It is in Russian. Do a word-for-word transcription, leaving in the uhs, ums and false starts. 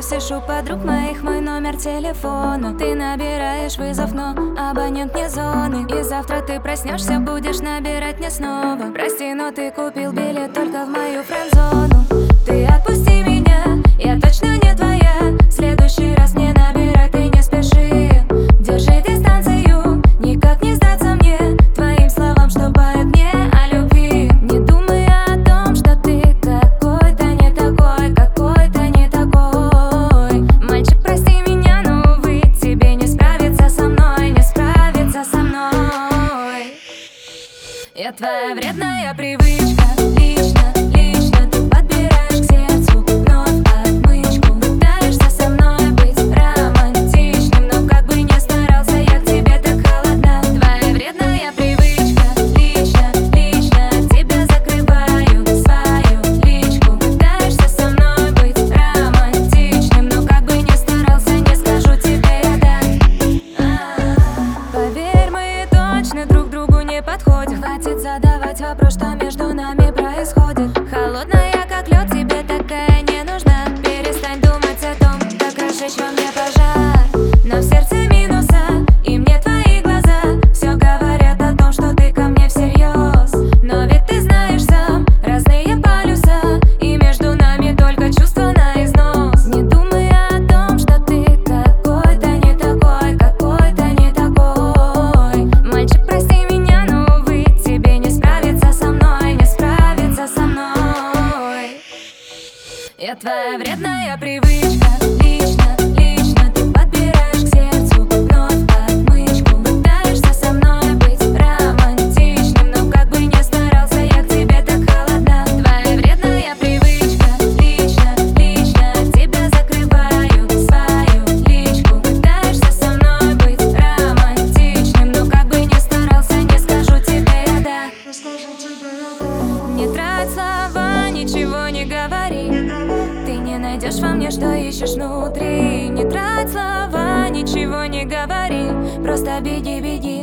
просишь у подруг моих мой номер телефона. Ты набираешь вызов, но абонент не зоны. И завтра ты проснешься, будешь набирать мне снова. Прости, но ты купил билет только в мою френд-зону. Ты отпусти меня, я точно не твоя. В следующий раз не набирай, ты не спеши. Держи дистанцию, никак не сдаться мне твоим словам, что поет мне о любви. Не думай о том, что ты какой-то не такой, какой-то не такой. Мальчик, прости меня, но, увы, тебе не справиться со мной, не справиться со мной. Я твоя вредная привычка, лично, лично ты подбираешь к сердцу вновь отмычку. Пытаешься со мной быть романтичным, но как бы ни старался, я к тебе так холодна. Твоя вредная привычка, лично, лично от тебя закрываю свою личку. Пытаешься со мной быть романтичным, но как бы ни старался, не скажу тебе я да. Поверь, мы точно друг другу не подходим. Хватит задавать вопрос, что между нами происходит. Холодная, как лед, тебе такая не нужна. Перестань думать о том, как разжечь во мне пожар. Но в сердце минуса, и мне твои глаза все говорят о том, что ты ко мне всерьез. Но ведь ты знаешь сам, разные полюса, и между нами только чувства на износ. Не думай о том, что ты какой-то не такой, какой-то не такой. Мальчик, прости меня, но, увы, тебе не справиться со мной, не справиться со мной. Я твоя вредная привычка, лично, лично ты подбираешь к сердцу вновь отмычку. Пытаешься со мной быть романтичным, но как бы ни старался, я к тебе так холодна. Твоя вредная привычка, лично, лично от тебя закрываю свою личку. Пытаешься со мной быть романтичным, но как бы ни старался, не скажу тебе я да. Не трать слова, ничего не говори. Ты не найдешь во мне, что ищешь внутри. Не трать слова, ничего не говори. Просто беги, беги.